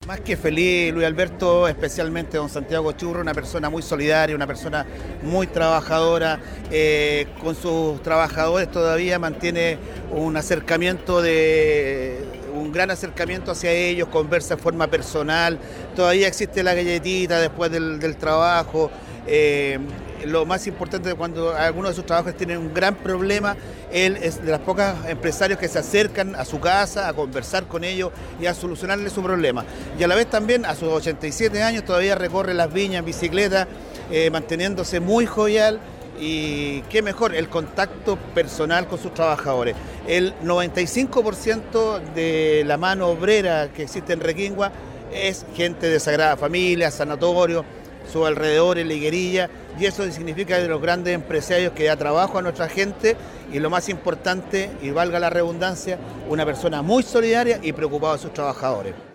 Más que feliz, Luis Alberto, especialmente don Santiago Churro, una persona muy solidaria, una persona muy trabajadora, con sus trabajadores todavía mantiene un gran acercamiento hacia ellos, conversa de forma personal, todavía existe la galletita después del trabajo. Lo más importante es cuando algunos de sus trabajadores tienen un gran problema, él es de los pocos empresarios que se acercan a su casa a conversar con ellos y a solucionarle su problema. Y a la vez también a sus 87 años todavía recorre las viñas en bicicleta, manteniéndose muy jovial. Y qué mejor, el contacto personal con sus trabajadores. El 95% de la mano obrera que existe en Requingua es gente de Sagrada Familia, sanatorio, sus alrededores, la higuerilla, y eso significa de los grandes empresarios que da trabajo a nuestra gente y lo más importante, y valga la redundancia, una persona muy solidaria y preocupada de sus trabajadores.